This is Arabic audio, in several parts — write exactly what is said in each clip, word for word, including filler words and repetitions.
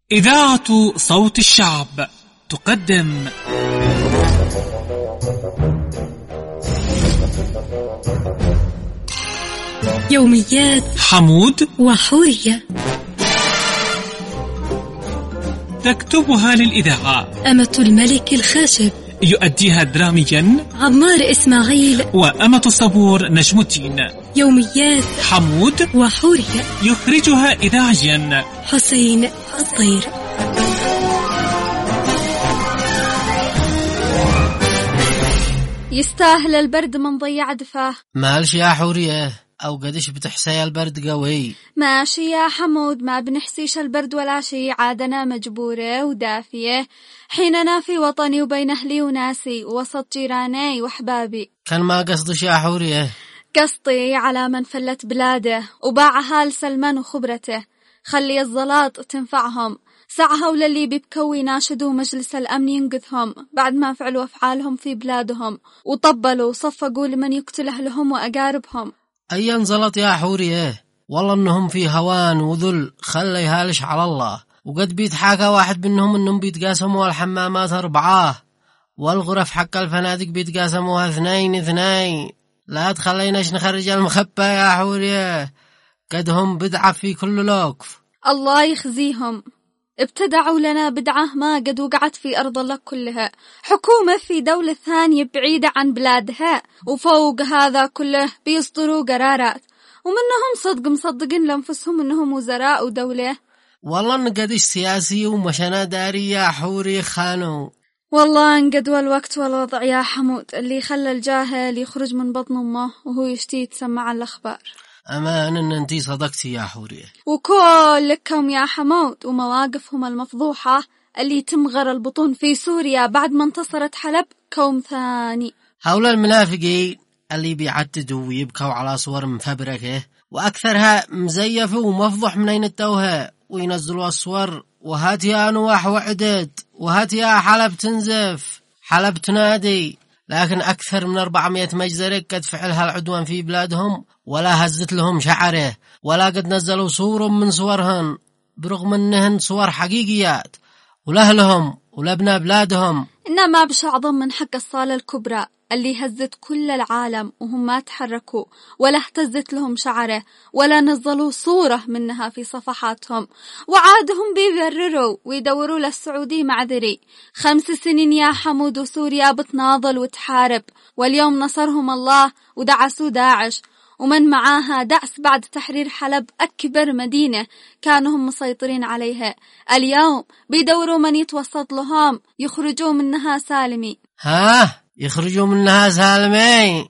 إذاعة صوت الشعب تقدم يوميات حمود وحورية، تكتبها للإذاعة أمة الملك الخاشب، يؤديها دراميا عمار إسماعيل، وأمة الصبور نجم الدين. يوميات حمود وحورية، يخرجها إذاعيا حسين الطير. يستاهل البرد من ضيع دفاه. مالش يا حورية، أو قديش بتحسي البرد قوي؟ ماشي يا حمود، ما بنحسيش البرد ولا شي، عادنا مجبورة ودافية حيننا في وطني وبين أهلي وناسي ووسط جيراني وحبابي. كان ما قصدش يا حورية، قصدي على من فلت بلاده وباعها لسلمان وخبرته، خلي الزلاط تنفعهم، سعها وللي بيبكوا يناشدوا مجلس الأمن ينقذهم بعد ما فعلوا أفعالهم في بلادهم وطبلوا وصفقوا لمن يقتل أهلهم وأقاربهم. أي انزلط يا حورية، والله انهم في هوان وذل، خلي هالش على الله. وقد بيتحاكى واحد منهم انهم بيتقاسموا الحمامات أربعة، والغرف حق الفنادق بيتقاسموها اثنين اثنين. لا تخليناش نخرج المخبى يا حورية، قد هم بدعة في كل لوقف. الله يخزيهم، ابتدعوا لنا بدعة ما قد وقعت في أرض الله كلها، حكومة في دولة ثانية بعيدة عن بلادها، وفوق هذا كله بيصدروا قرارات ومنهم صدق مصدقين لأنفسهم أنهم وزراء ودولة. والله نقدش سياسي ومشنا داري يا حوري خانو. والله انقدوا الوقت والوضع يا حمود، اللي خلى الجاهل يخرج من بطن أمه وهو يشتي يتسمع الأخبار. أمان أن أنتي صدقتي يا حورية، وكلكم يا حمود ومواقفهم المفضوحة اللي تمغر البطون في سوريا بعد ما انتصرت حلب كوم ثاني. هؤلاء المنافقين اللي بيعتدوا ويبكوا على صور مفبركة وأكثرها مزيفة ومفضوح من أين التوها، وينزلوا الصور وهات يا نواح وعدد، وهات يا حلب تنزف، حلب تنادي. لكن أكثر من أربعمائة مجزرة قد فعلها العدوان في بلادهم ولا هزت لهم شعره، ولا قد نزلوا صور من صورهن، برغم أنهن صور حقيقيات ولأهلهم ولابناء بلادهم. إنما بش أعظم من حق الصالة الكبرى اللي هزت كل العالم وهم ما تحركوا ولا اهتزت لهم شعره ولا نزلوا صورة منها في صفحاتهم، وعادهم بيبرروا ويدوروا للسعودي معذري. خمس سنين يا حمود وسوريا بتناضل وتحارب، واليوم نصرهم الله ودعسوا داعش ومن معاها دعس بعد تحرير حلب أكبر مدينة كانوا هم مسيطرين عليها. اليوم بيدوروا من يتوسط لهم يخرجوا منها سالمين. ها يخرجوا منها سالمين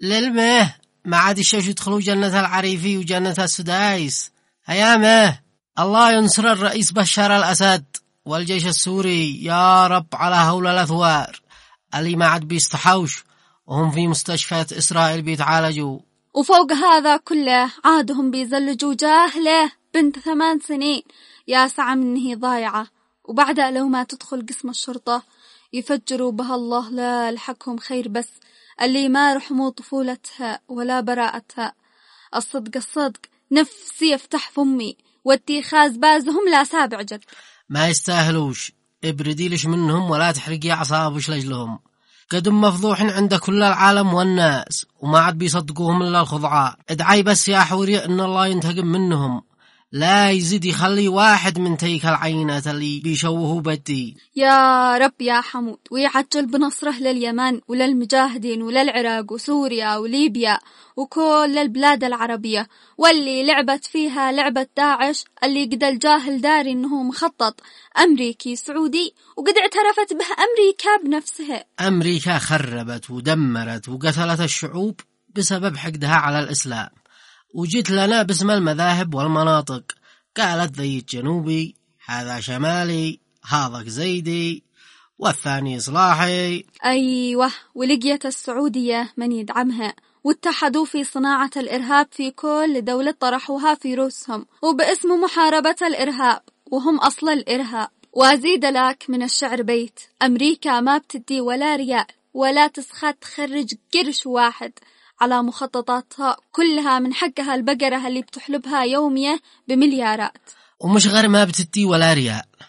للمه، ما عاد يشوش يدخلوا جنة العريفي وجنة السدايس. هيامه الله ينصر الرئيس بشار الأسد والجيش السوري يا رب على هول الأثوار اللي ما عاد بيستحوش وهم في مستشفيات إسرائيل بيتعالجوا. وفوق هذا كله عادهم بيزلجوا جاهلة بنت ثمان سنين يا سعى منه ضايعة، وبعدها لو ما تدخل قسم الشرطة يفجروا بها الله لا الحكم خير، بس اللي ما رحموا طفولتها ولا براءتها. الصدق الصدق نفسي يفتح فمي واتخاذ بازهم لا سابع جد. ما يستاهلوش، ابردي لش منهم ولا تحرقي أعصابش لجلهم، قدم مفضوحين عند كل العالم والناس وما عاد بيصدقوهم إلا الخضعاء. ادعي بس يا حوري إن الله ينتقم منهم، لا يزيد يخلي واحد من تيك العينات اللي بيشوهوا بدي. يا رب يا حمود، ويعجل بنصره لليمن وللمجاهدين وللعراق وسوريا وليبيا وكل البلاد العربية، واللي لعبت فيها لعبة داعش اللي قد الجاهل داري إنه مخطط أمريكي سعودي وقد اعترفت به أمريكا بنفسها. أمريكا خربت ودمرت وقتلت الشعوب بسبب حقدها على الإسلام، وجيت لنا باسم المذاهب والمناطق، قالت ذي الجنوبي هذا شمالي هذا زيدي والثاني إصلاحي. أيوة، ولقيت السعودية من يدعمها واتحدوا في صناعة الإرهاب في كل دولة طرحوها في روسهم وباسم محاربة الإرهاب وهم أصل الإرهاب. وأزيد لك من الشعر بيت، أمريكا ما بتدي ولا ريال ولا تسخط تخرج قرش واحد على مخططاتها كلها، من حقها البقرة اللي بتحلبها يومية بمليارات. ومش غير ما بتدي ولا ريال،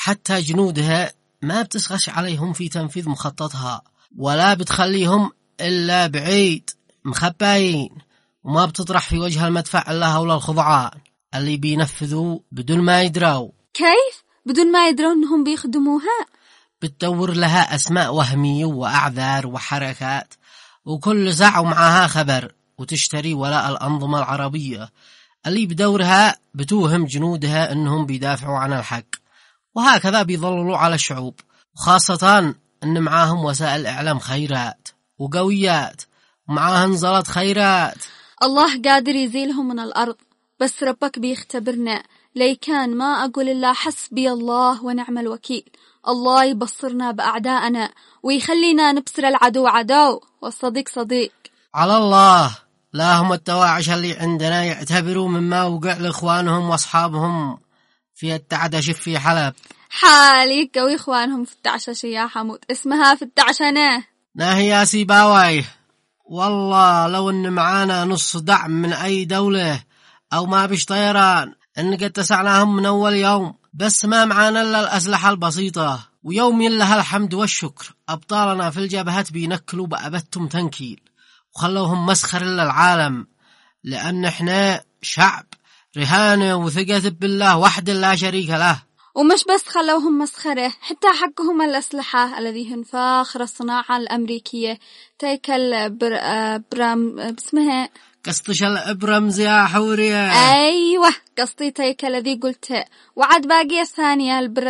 حتى جنودها ما بتسخش عليهم في تنفيذ مخططها، ولا بتخليهم إلا بعيد مخباين، وما بتطرح في وجه المدفع إلا هؤلاء الخضعاء اللي بينفذوا بدون ما يدروا. كيف؟ بدون ما يدروا أنهم بيخدموها؟ بتدور لها أسماء وهمية وأعذار وحركات، وكل ساعة ومعها خبر، وتشتري ولاء الأنظمة العربية اللي بدورها بتوهم جنودها أنهم بيدافعوا عن الحق، وهكذا بيظللوا على الشعوب، وخاصة أن معاهم وسائل إعلام خيرات وقويات، ومعاها نزلات خيرات. الله قادر يزيلهم من الأرض، بس ربك بيختبرنا. لي كان ما أقول إلا حسبي الله ونعم الوكيل. الله يبصرنا بأعدائنا ويخلينا نبصر العدو عدو والصديق صديق. على الله، لا هم التواعش اللي عندنا يعتبروا مما وقع لإخوانهم وأصحابهم في التعدش في حلب. حالي قوي إخوانهم في التعشش يا حمود، اسمها في التعشنة. ناهي يا سيباوي، والله لو إن معانا نص دعم من أي دولة أو ما بيش طيران إن قد تسعناهم من أول يوم، بس ما معانا إلا الأسلحة البسيطة، ويوم لها الحمد والشكر أبطالنا في الجبهات بينكلوا بأبتهم تنكيل وخلوهم مسخر للعالم، لأن إحنا شعب رهانة وثقة بالله وحد لا شريك له. ومش بس خلوهم مسخرة، حتى حقهم الأسلحة الذي هن فاخر الصناعة الأمريكية. تيكل بر... برام باسمها قسطش الأبرمز يا حورية. أيوة قسطي تيك الذي قلته. وعد باقية ثانية البر...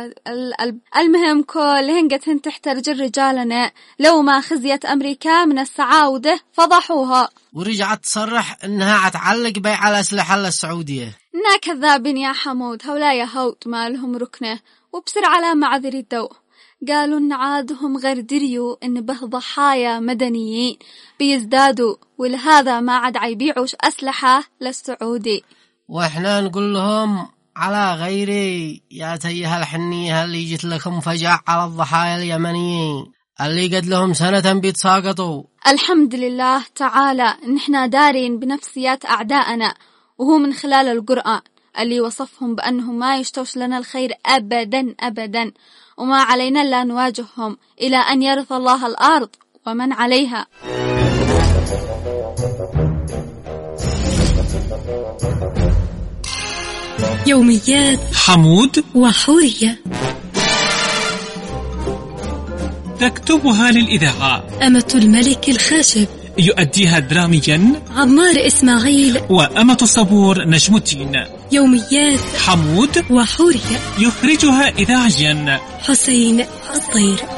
المهم كلهن قتهن تحترج رجالنا لو ما خزيت أمريكا من السعودة فضحوها، ورجعت تصرح إنها عتعلق بيع الأسلحة للسعودية. إنا كذابين يا حمود، هؤلاء يهود ما لهم ركنة وبصر على معذر الدو. قالوا إن عادهم غير دريوا إن به ضحايا مدنيين بيزدادوا، ولهذا ما عاد عيبيعوش أسلحة للسعودي. وإحنا نقول لهم على غيري يا تيها الحنية اللي جت لكم فجع على الضحايا اليمنيين اللي قد لهم سنة بيتساقطوا. الحمد لله تعالى نحنا دارين بنفسيات أعدائنا، وهو من خلال القرآن اللي وصفهم بأنهم ما يشتوش لنا الخير أبدا أبدا، وما علينا إلا نواجههم إلى أن يرث الله الأرض ومن عليها. يوميات حمود وحورية تكتبها للإذاعة أمة الملك الخاشب، يؤديها دراميا عمار إسماعيل وأمة الصبور نجم الدين. يوميات حمود وحورية يخرجها إذاعيا حسين الطير.